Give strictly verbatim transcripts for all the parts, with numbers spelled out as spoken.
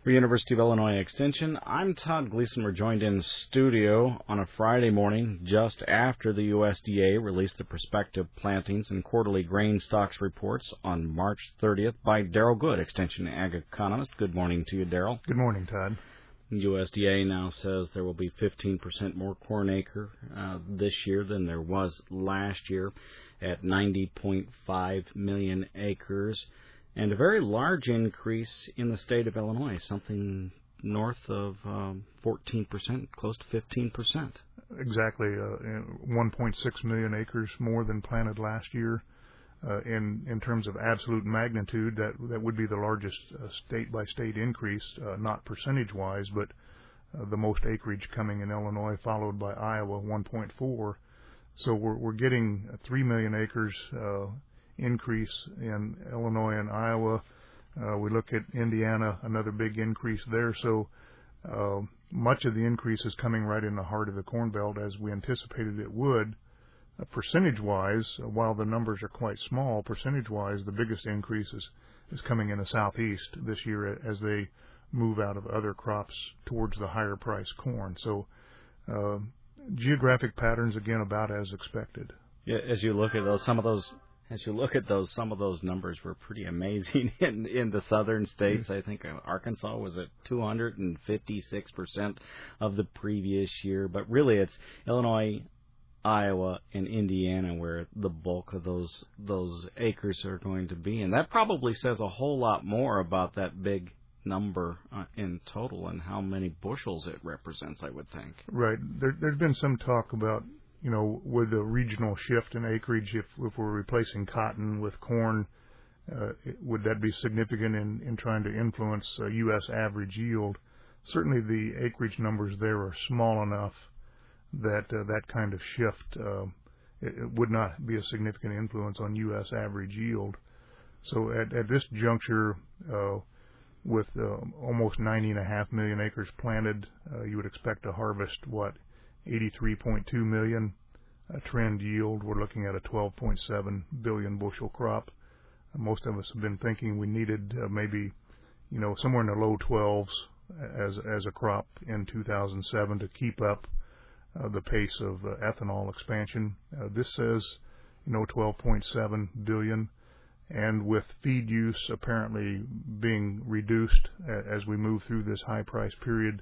For University of Illinois Extension, I'm Todd Gleason. We're joined in studio on a Friday morning just after the U S D A released the prospective plantings and quarterly grain stocks reports on March thirtieth by Darrell Good, Extension Ag Economist. Good morning to you, Darrell. Good morning, Todd. U S D A now says there will be fifteen percent more corn acre uh, this year than there was last year at ninety point five million acres. And a very large increase in the state of Illinois, something north of um, fourteen percent, close to fifteen percent. Exactly, uh, one point six million acres more than planted last year. Uh, in in terms of absolute magnitude, that that would be the largest uh, state-by-state increase, uh, not percentage-wise, but uh, the most acreage coming in Illinois, followed by Iowa, one point four. So we're we're getting three million acres uh, increase in Illinois and Iowa. Uh, we look at Indiana, another big increase there. So uh, much of the increase is coming right in the heart of the Corn Belt, as we anticipated it would. Uh, percentage-wise, uh, while the numbers are quite small, percentage-wise, the biggest increase is, is coming in the Southeast this year as they move out of other crops towards the higher-priced corn. So uh, geographic patterns, again, about as expected. Yeah, as you look at those, some of those As you look at those, some of those numbers were pretty amazing in in the southern states. I think Arkansas was at two hundred fifty-six percent of the previous year. But really, it's Illinois, Iowa, and Indiana where the bulk of those those acres are going to be. And that probably says a whole lot more about that big number uh, in total and how many bushels it represents, I would think. Right. There, there's been some talk about, you know, with a regional shift in acreage, if, if we're replacing cotton with corn, uh, would that be significant in, in trying to influence uh, U S average yield? Certainly the acreage numbers there are small enough that uh, that kind of shift uh, it, it would not be a significant influence on U S average yield. So at, at this juncture, uh, with uh, almost ninety and a half million acres planted, uh, you would expect to harvest, what, eighty-three point two million uh, trend yield. We're looking at a twelve point seven billion bushel crop. Uh, most of us have been thinking we needed uh, maybe, you know, somewhere in the low twelves as as a crop in two thousand seven to keep up uh, the pace of uh, ethanol expansion. Uh, this says, you know, twelve point seven billion, and with feed use apparently being reduced as we move through this high price period.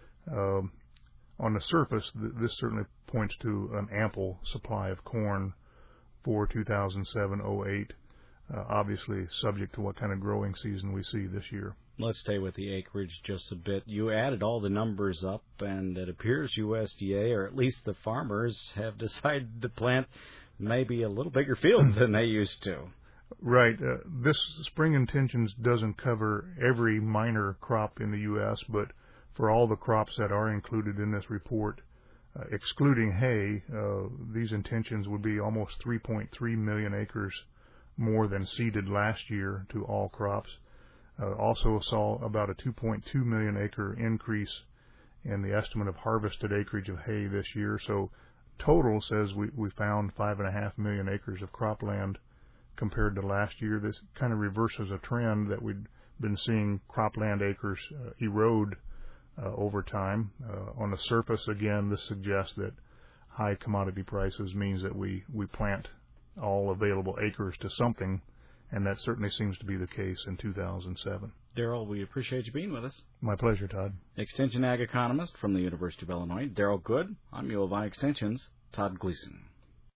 Um, On the surface, th- this certainly points to an ample supply of corn for two thousand seven oh eight, uh, obviously subject to what kind of growing season we see this year. Let's stay with the acreage just a bit. You added all the numbers up, and it appears U S D A, or at least the farmers, have decided to plant maybe a little bigger fields than they used to. Right. Uh, this Spring Intentions doesn't cover every minor crop in the U S, but for all the crops that are included in this report, uh, excluding hay, uh, these intentions would be almost three point three million acres more than seeded last year to all crops. Uh, also saw about a two point two million acre increase in the estimate of harvested acreage of hay this year. So total says we, we found five and a half million acres of cropland compared to last year. This kind of reverses a trend that we'd been seeing cropland acres uh, erode Uh, over time. Uh, on the surface, again, this suggests that high commodity prices means that we, we plant all available acres to something, and that certainly seems to be the case in two thousand seven. Darrell, we appreciate you being with us. My pleasure, Todd. Extension Ag Economist from the University of Illinois, Darrell Good. I'm U of I Extension's Todd Gleason.